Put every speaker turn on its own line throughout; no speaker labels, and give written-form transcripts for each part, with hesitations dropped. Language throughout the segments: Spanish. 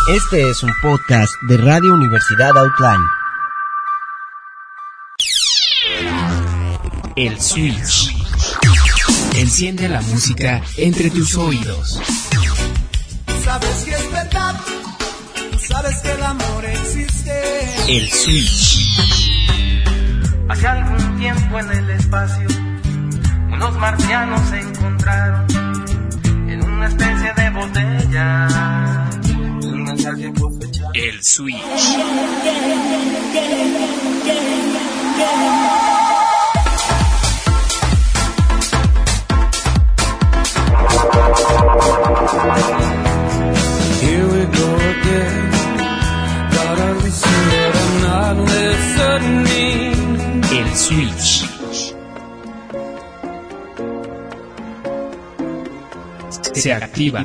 Este es un podcast de Radio Universidad Outline.
El Switch. Enciende la música entre tus oídos.
Sabes que es verdad, sabes que el amor existe.
El Switch.
Hace algún tiempo en el espacio, unos marcianos se encontraron en una especie de botella. Un mensaje por fecha.
El Switch.
Here we go again. Gotta listen, but I'm not listening.
El Switch. Se activa.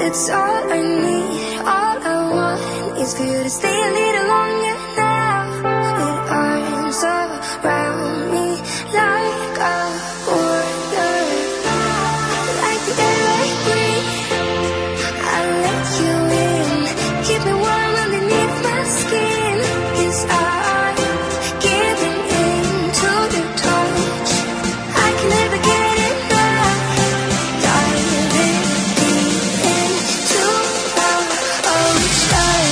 It's all I need, all I want is for you to stay a little longer now. With arms around me like a border, like the air I breathe. I'll let you in, keep me warm underneath my skin. 'Cause I'm giving in to your touch. I can never get enough. Diving deep into our ocean.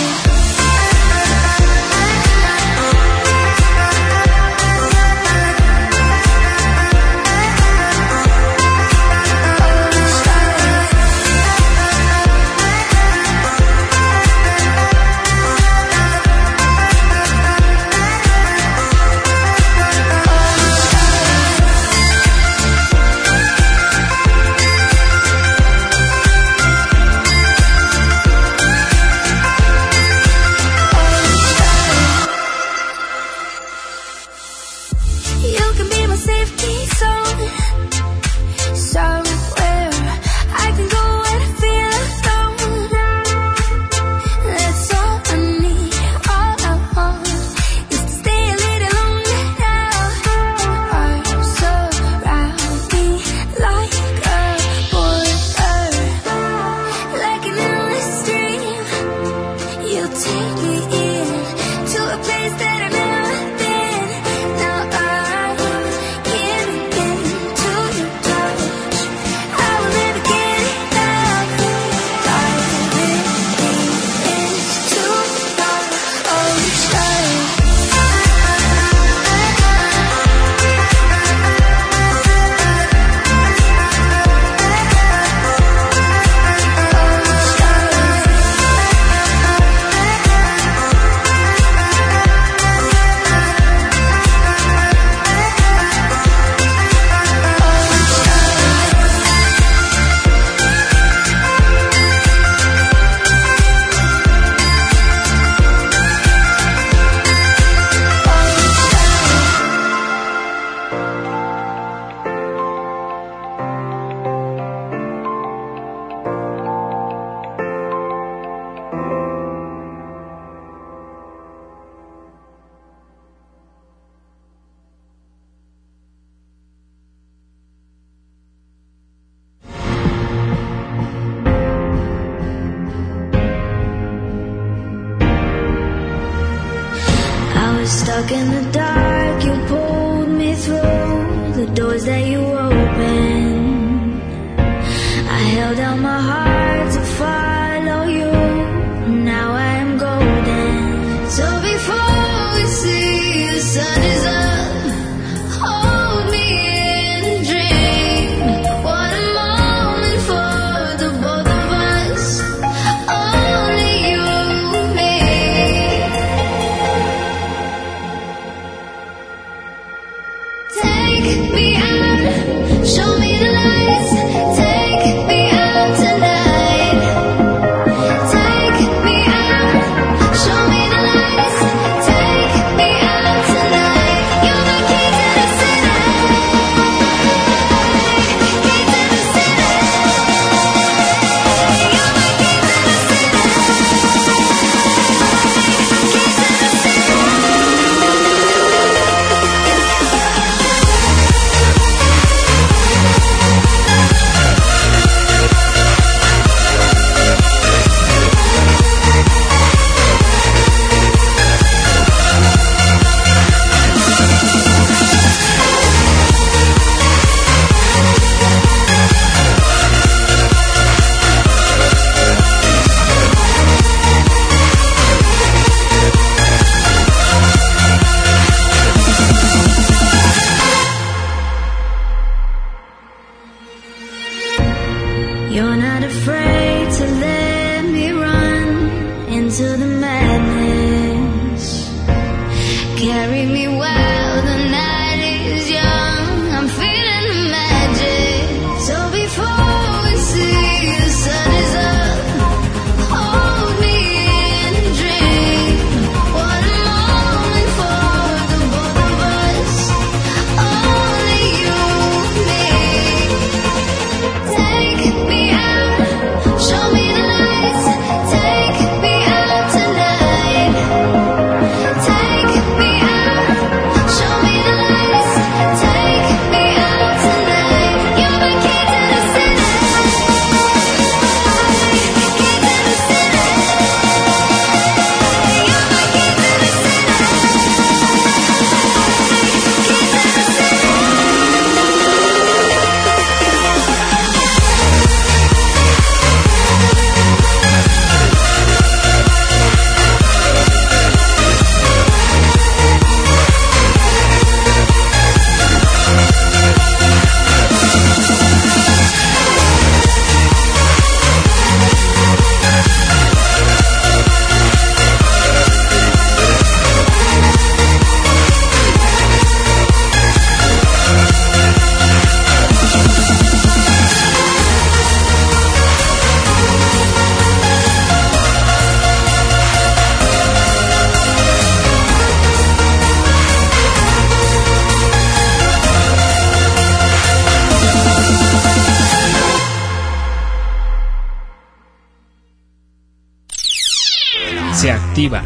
You can be my safety zone. Somewhere I can go when I feel alone. That's all I need, all I want is to stay a little longer now. Arms around me like a border, like an endless stream. You take me in to a place that I've never been. Now I'm giving in to your touch. I will never get enough. Diving deep into our ocean. I was stuck in the dark, you pulled me through the doors that you opened. I held out my heart to follow you. Now I am golden. So before we see the sun is up, hold me in a dream. What a moment for the both of us. Only you, me. Take me out, show me the lights. Take me out tonight. Take me out, show me the lights. Take me out tonight. You're my key to the city. Key to the city. You're my key to the city. Key to the city. You're not afraid to let me run into the madness. Carry me while the night is young. I'm feeling the magic. So before we see the sun is up, hold me in a dream. What a moment for the both of us. Only you, me. Take me out, show me
Se activa.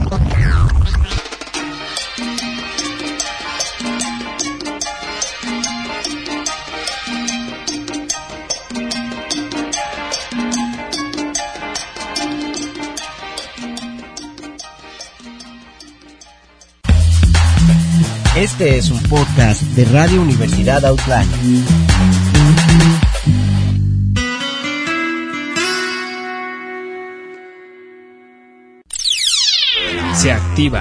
Este es un podcast de Radio Universidad Outline.
Se activa.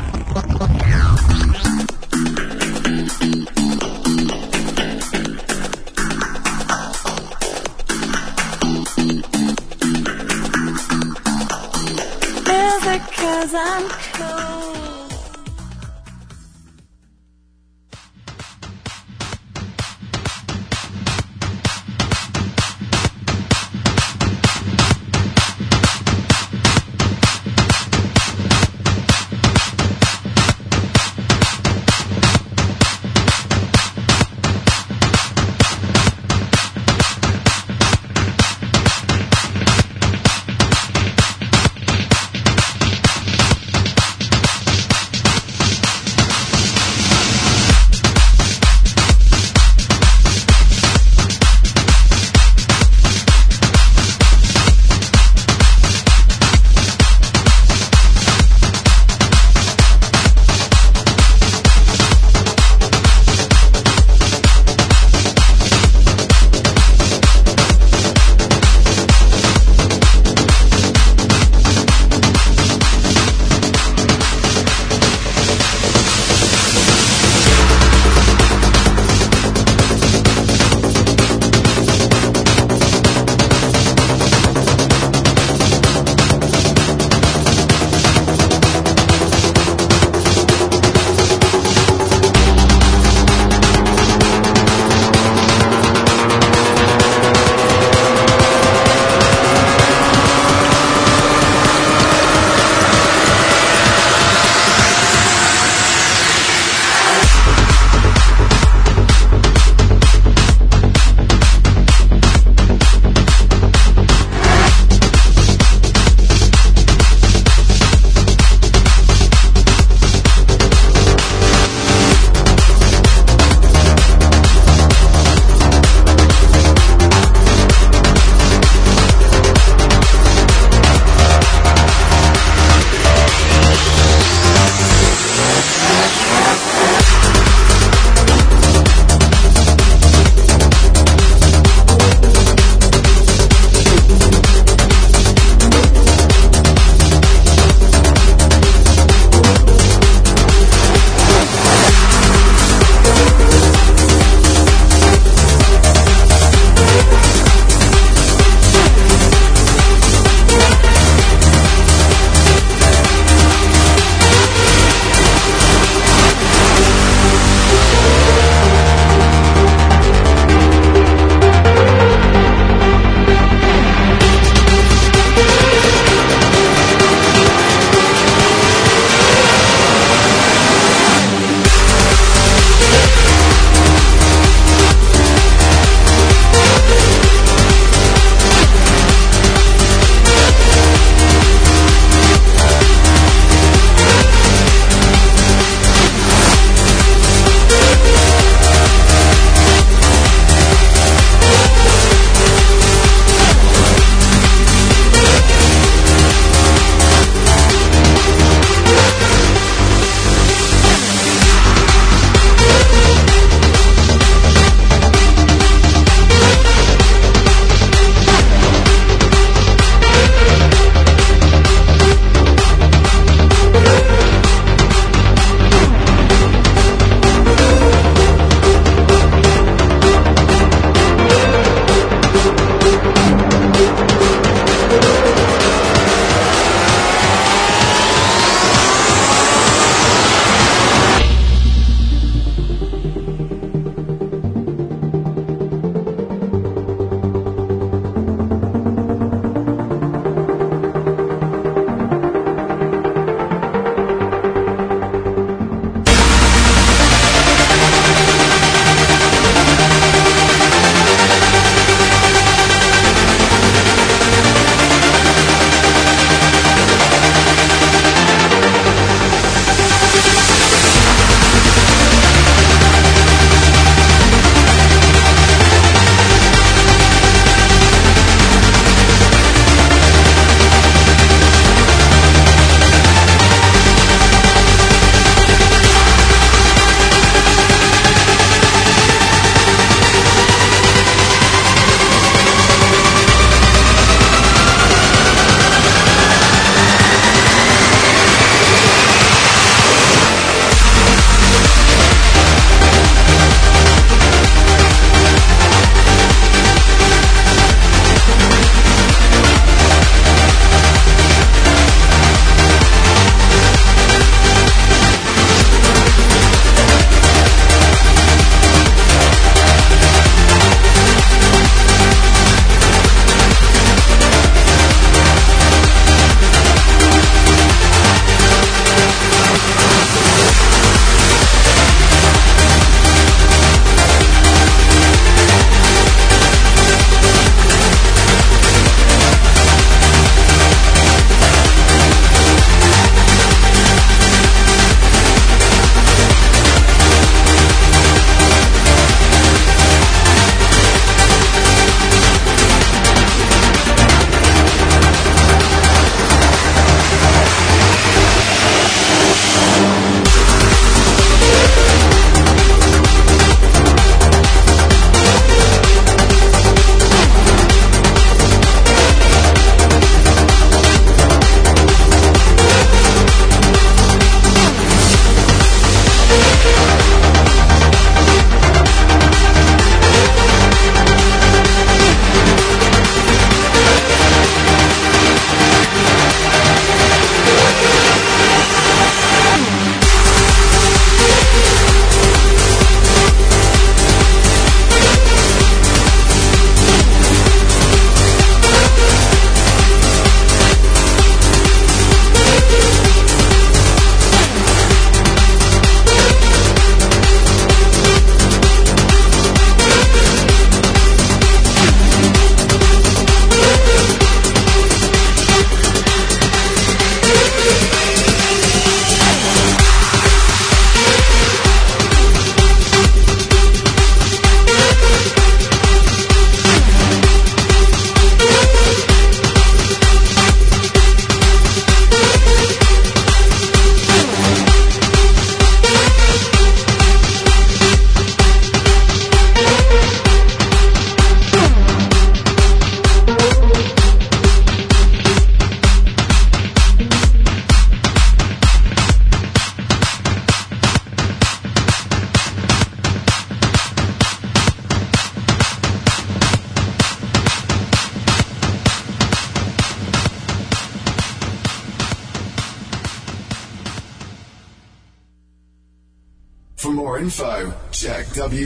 more info, check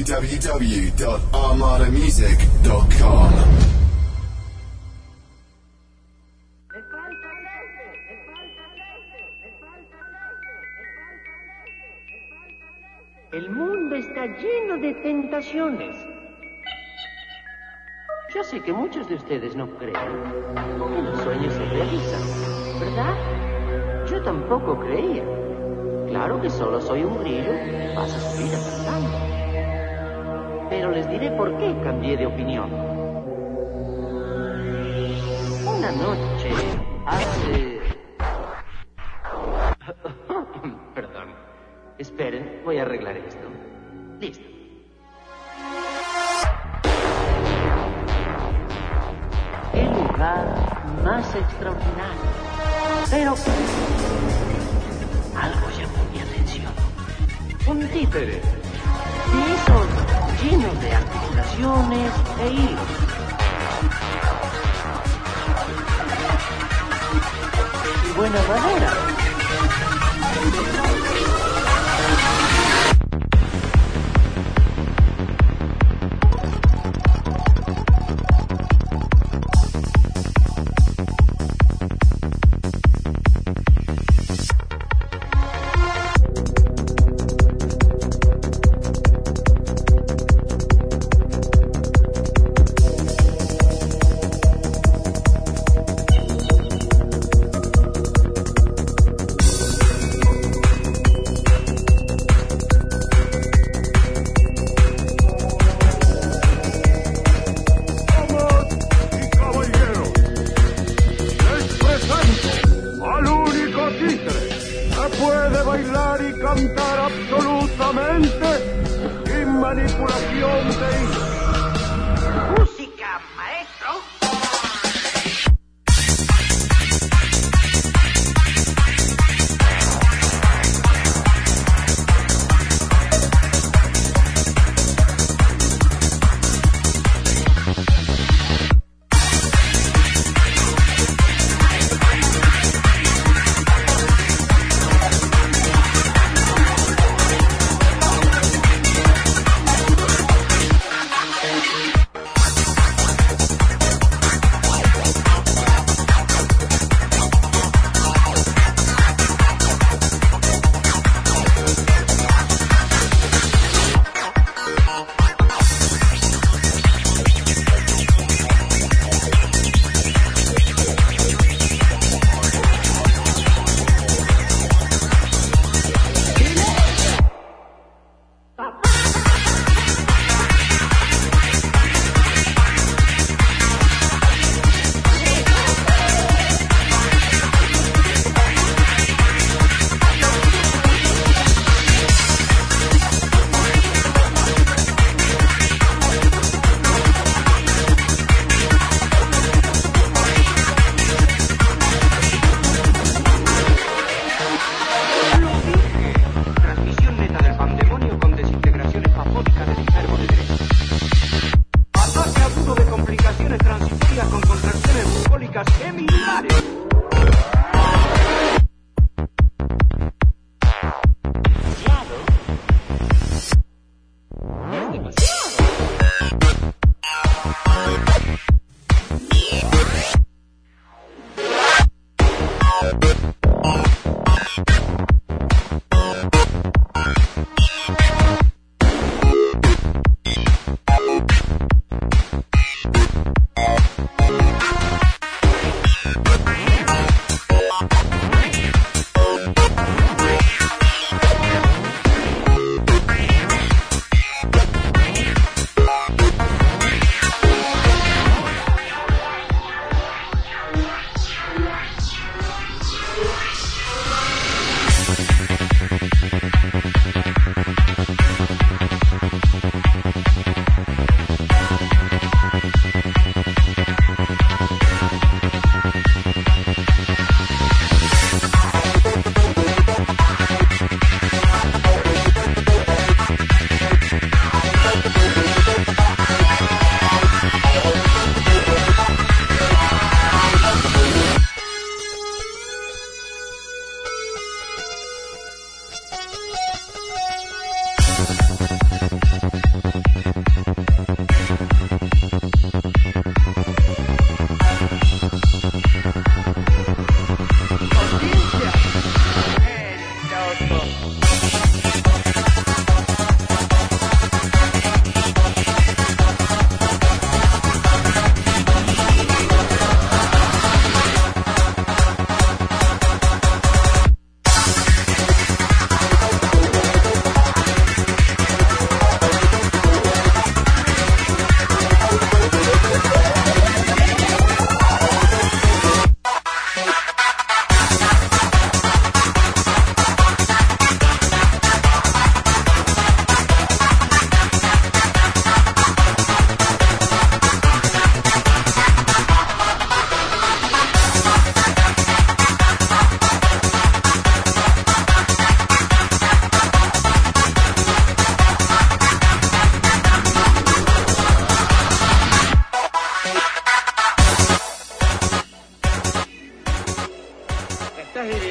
www.armadamusic.com.
El mundo está lleno de tentaciones. Yo sé que muchos de ustedes no creen que los sueños se realizan, ¿verdad? Yo tampoco creía. Claro que solo soy un grillo que pasa su vida cantando. Pero les diré por qué cambié de opinión. Una noche, hace... Perdón. Esperen, voy a arreglar esto. Listo. El lugar más extraordinario. Pero algo llamó mi atención. Un títere. De esos llenos de articulaciones e hilos. Y buena madera.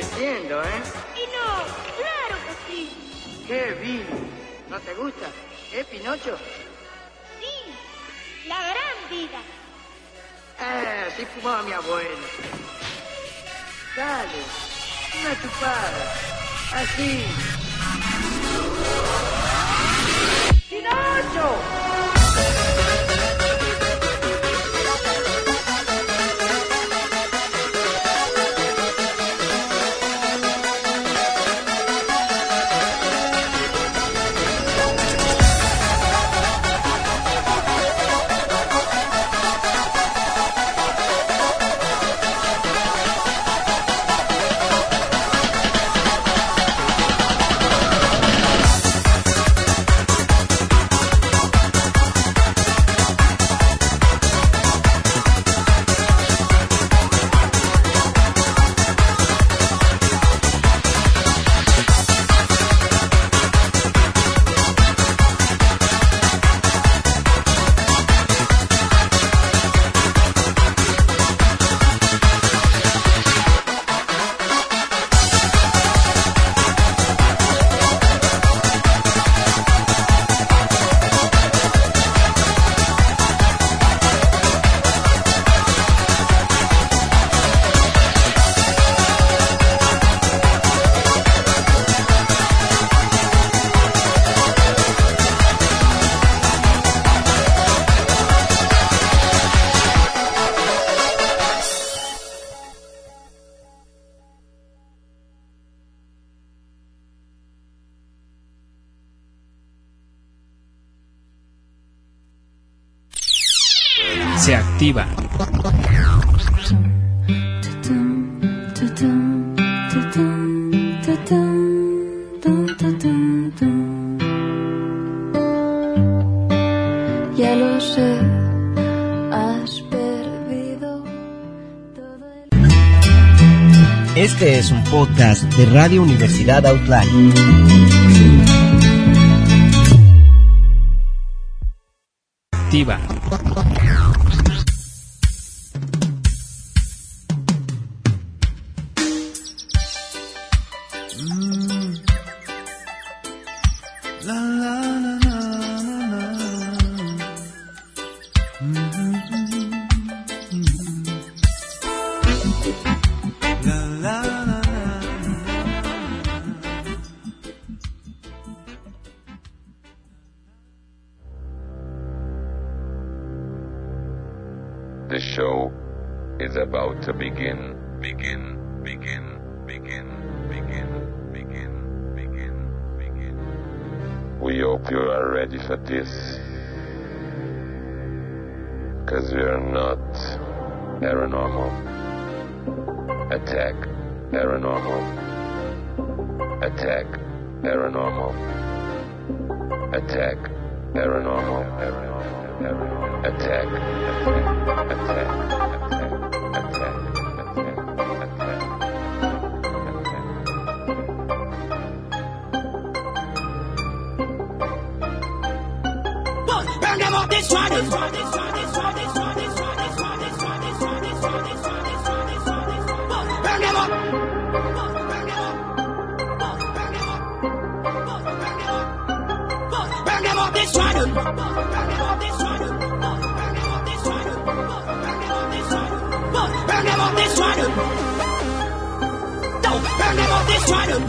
entiendo, ¿eh?
Y no, claro que sí.
¡Qué vino! ¿No te gusta? Pinocho?
Sí, la gran vida.
Sí fumaba mi abuelo. Dale, una chupada. Así. ¡Pinocho!
Se activa.
Ya lo sé, has perdido todo el...
Este es un podcast de Radio Universidad Outline.
Activa.
The show is about to begin. We hope you are ready for this, 'cause we are not paranormal. Attack paranormal. Attack paranormal. Attack paranormal. Attack.
Burn them up, destroy them. Burn them up. Burn them up, destroy them. Burn them up, destroy them. Burn them up, destroy them.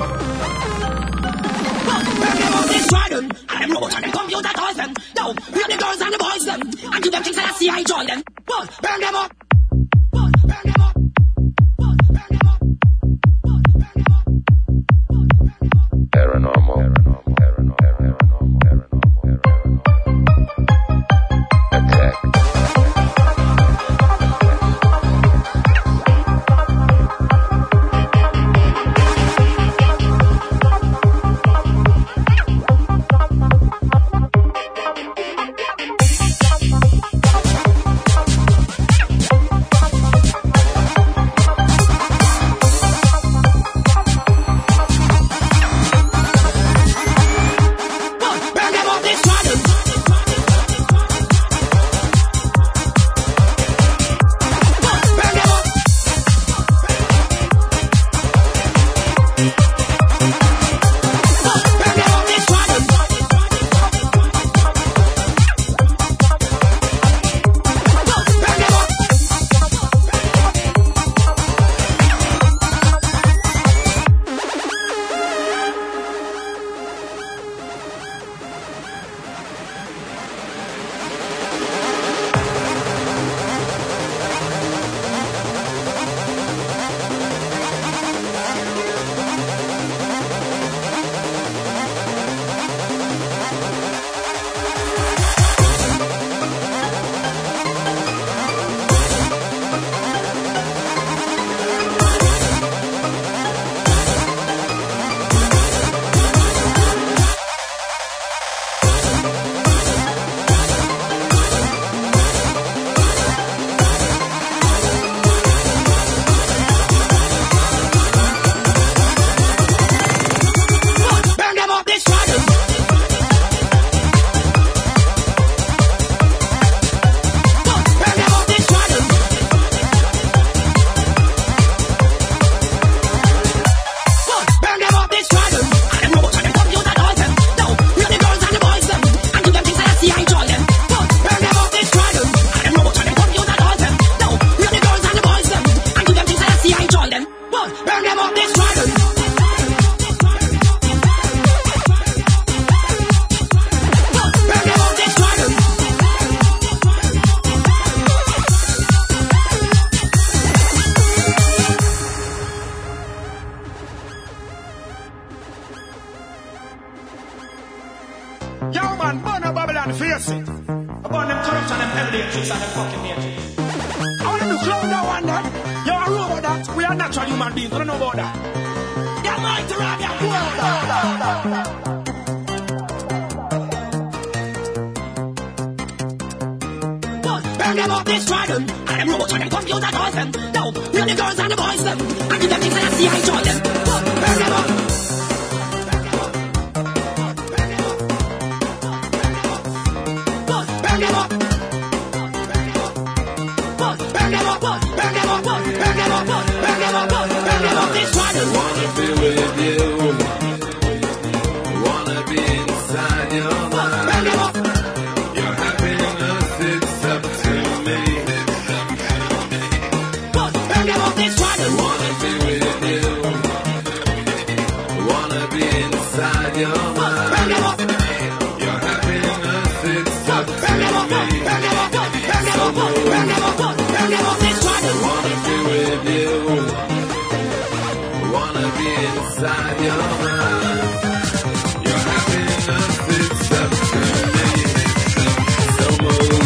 Burn them up, destroy them. And them robots and them computer toys them. Yo, we are the girls and the boys them. And to them things that I see I join them. Burn them up. Burn them up.
Paranormal. Attack.
conspiracy. About them corruption, them elevators and them fucking matrix. I want them to slow down on that. You're a robot that. We are natural human beings. We don't know about that. They're mighty rob, they're cool. Burn them up, destroy them. And them robots and them computer toys them. No, we're the girls and the boys them. I give them things and I see I join them. Burn them up.
Wanna be with you, wanna be inside your mind. Your happiness, it's up to me. Wanna be with you, wanna be inside your mind. Your happiness, it's up to me. So move. Wanna be with you, wanna be inside your mind. Your happiness, it's up to me. So move.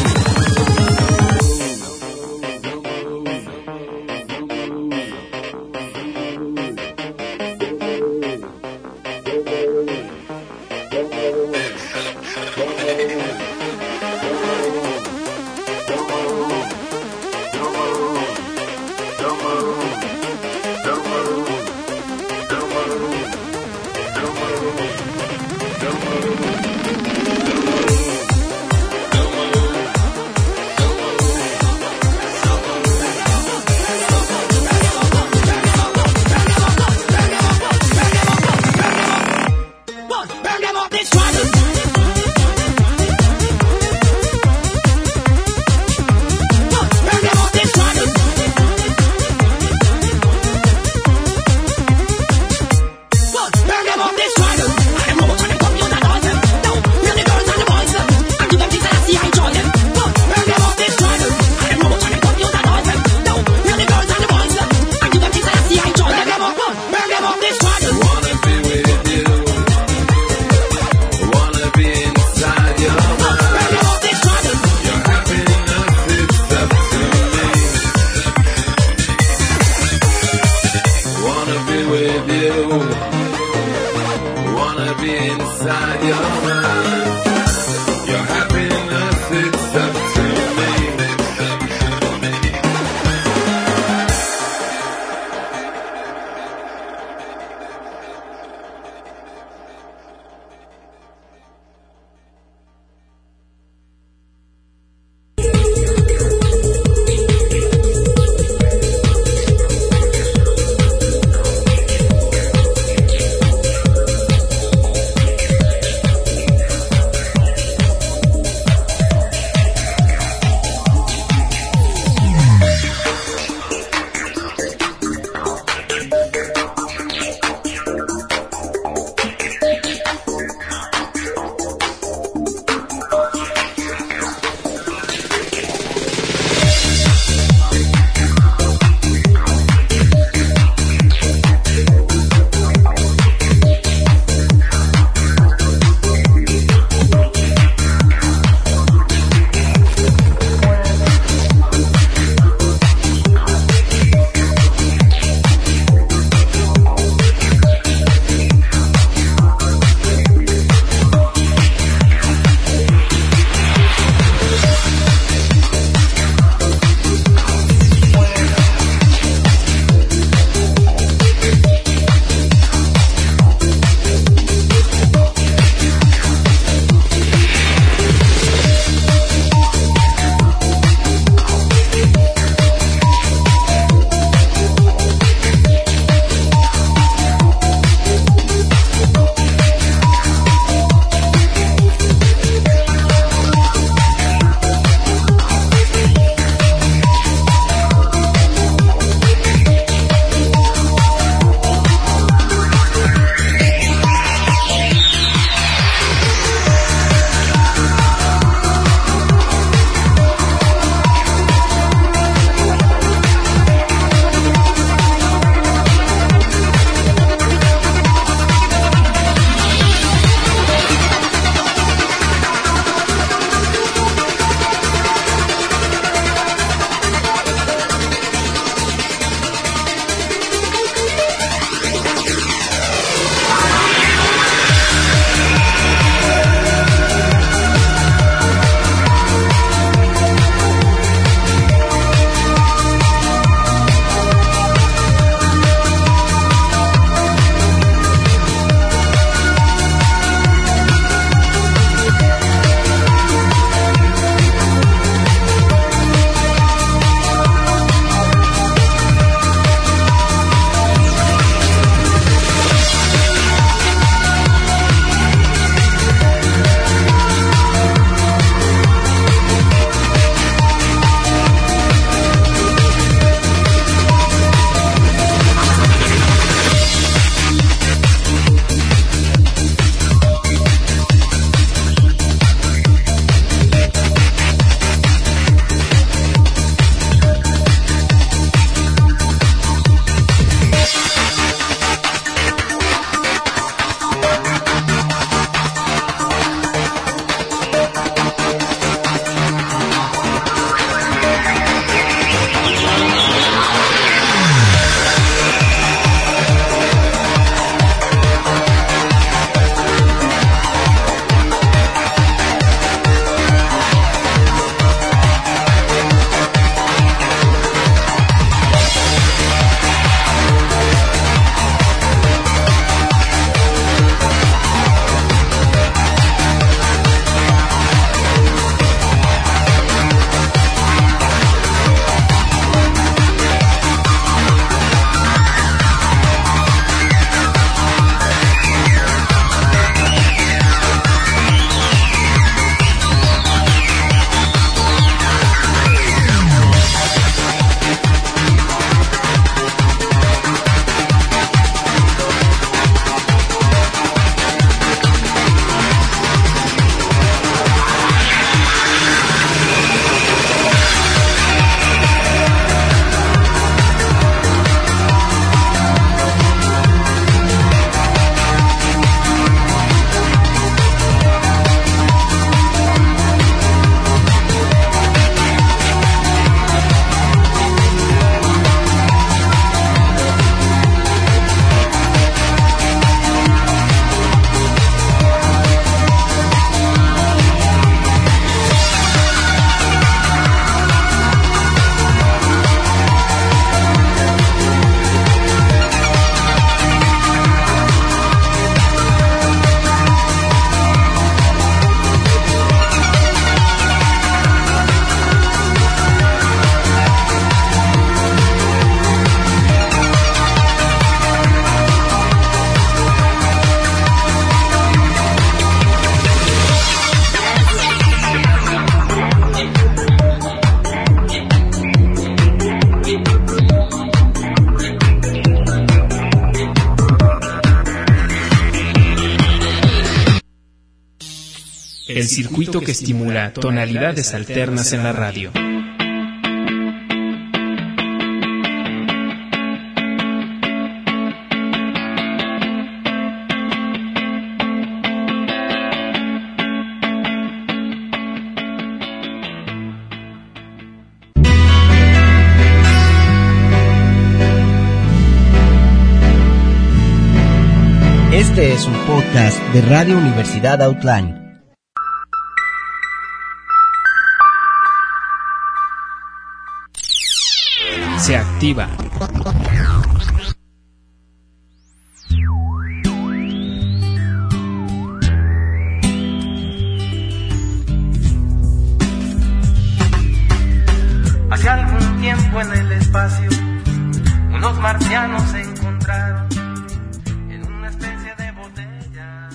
el circuito que estimula tonalidades alternas en la radio.
Este es un podcast de Radio Universidad Outline.
Se activa.
Hace algún tiempo en el espacio, unos marcianos se encontraron en una especie de botella.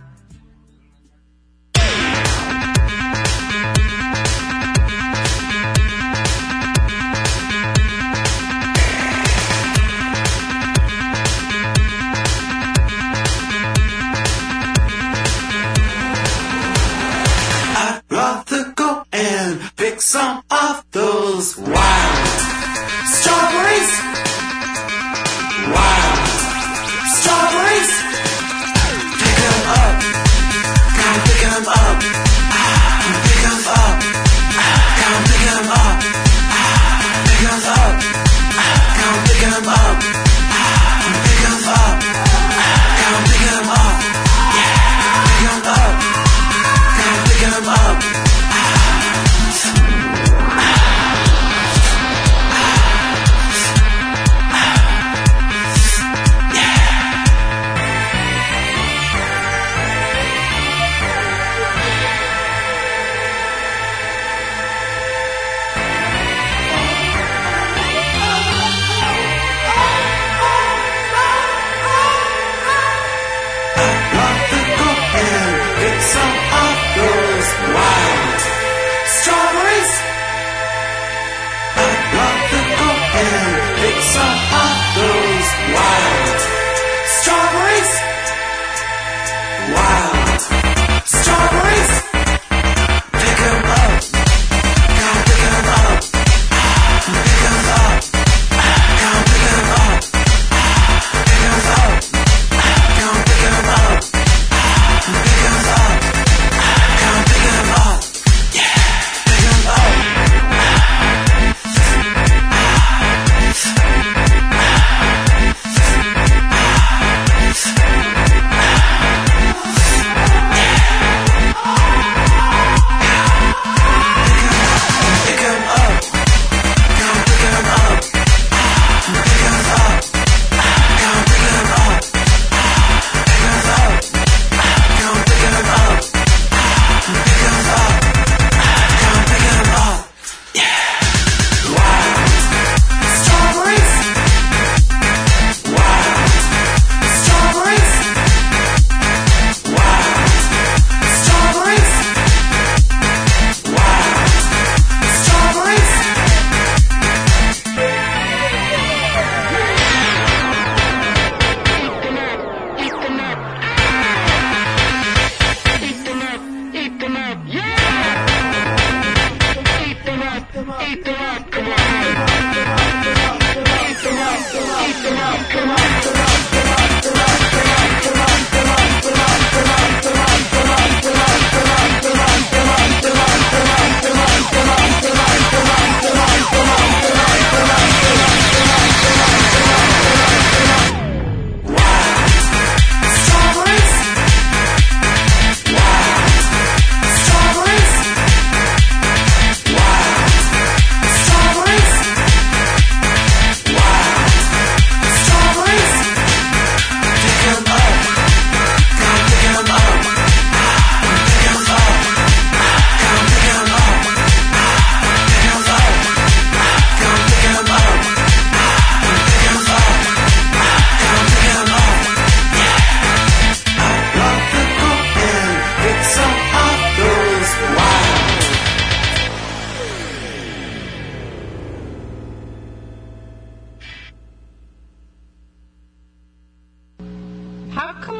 I'd rather go and pick some of those wild strawberries. Wild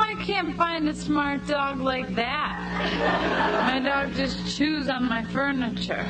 I can't find a smart dog like that. My dog just chews on my furniture.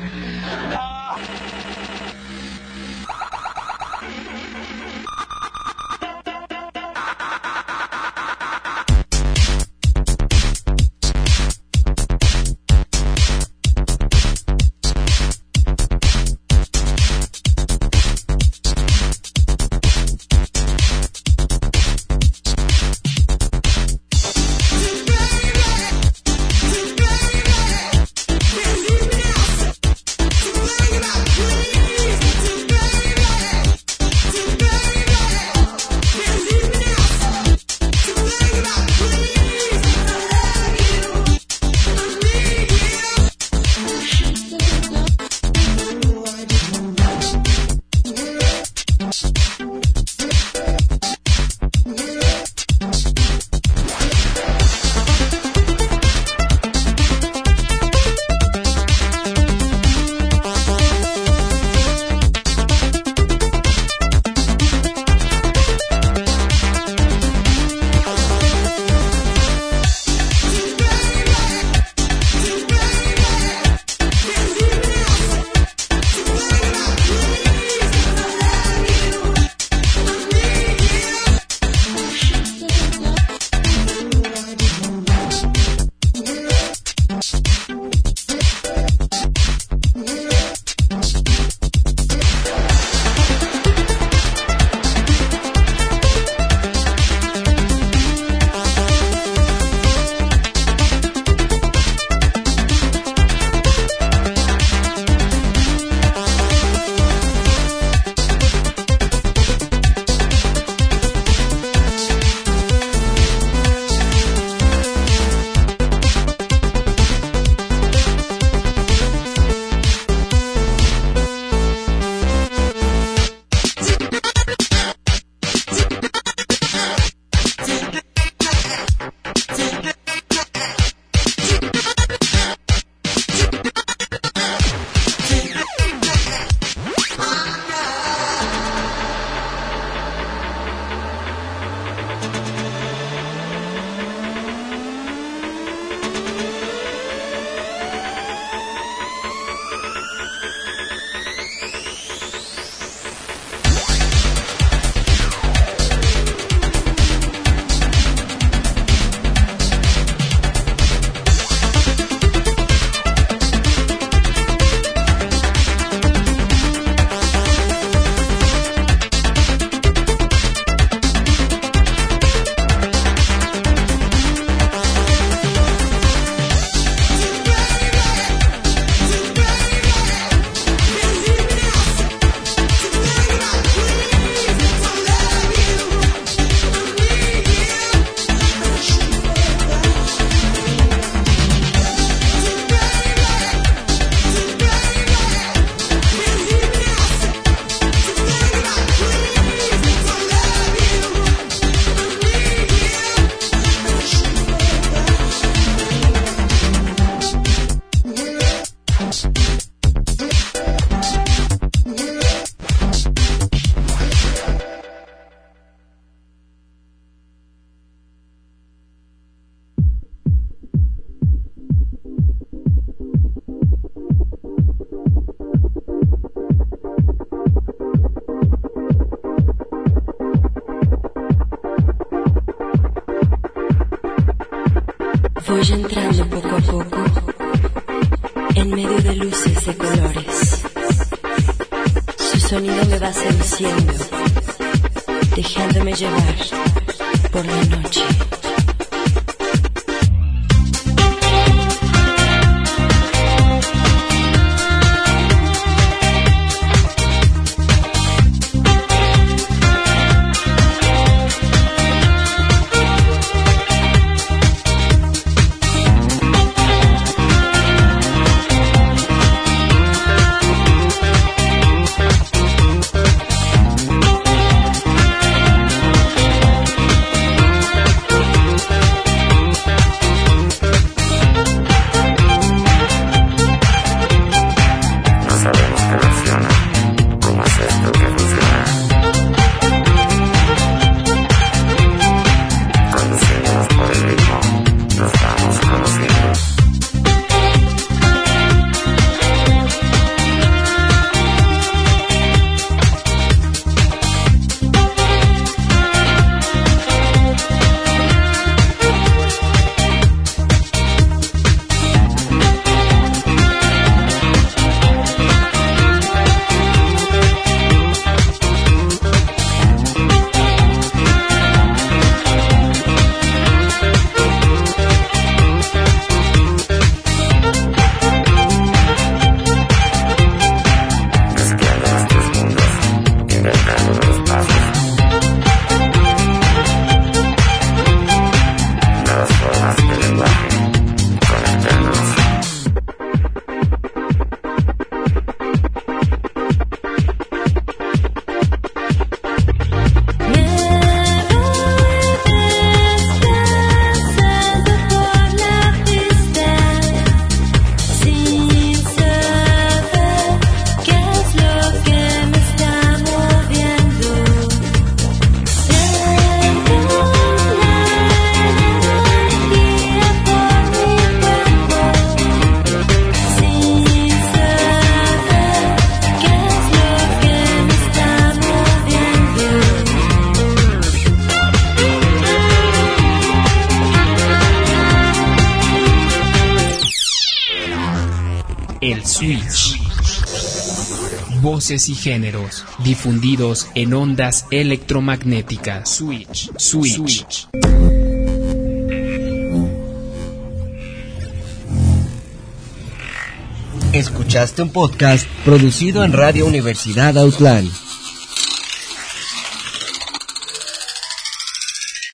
Voy entrando poco a poco en medio de luces de colores. Su sonido me va seduciendo, dejándome llevar por la noche.
El Switch. Voces y géneros difundidos en ondas electromagnéticas. Switch.
Escuchaste un podcast producido en Radio Universidad Autlán.